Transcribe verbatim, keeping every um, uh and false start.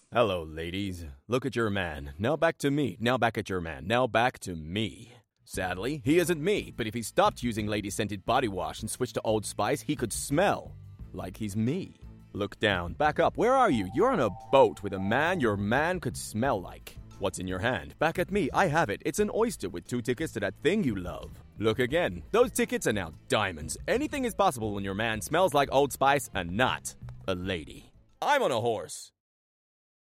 Hello, ladies. Look at your man. Now back to me. Now back at your man. Now back to me. Sadly, he isn't me, but if he stopped using lady-scented body wash and switched to Old Spice, he could smell like he's me. Look down. Back up. Where are you? You're on a boat with a man your man could smell like. What's in your hand? Back at me. I have it. It's an oyster with two tickets to that thing you love. Look again. Those tickets are now diamonds. Anything is possible when your man smells like Old Spice and not a lady. I'm on a horse.